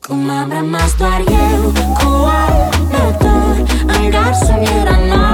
Cum am rămas doar eu cu al de dor, în garsul era noapte.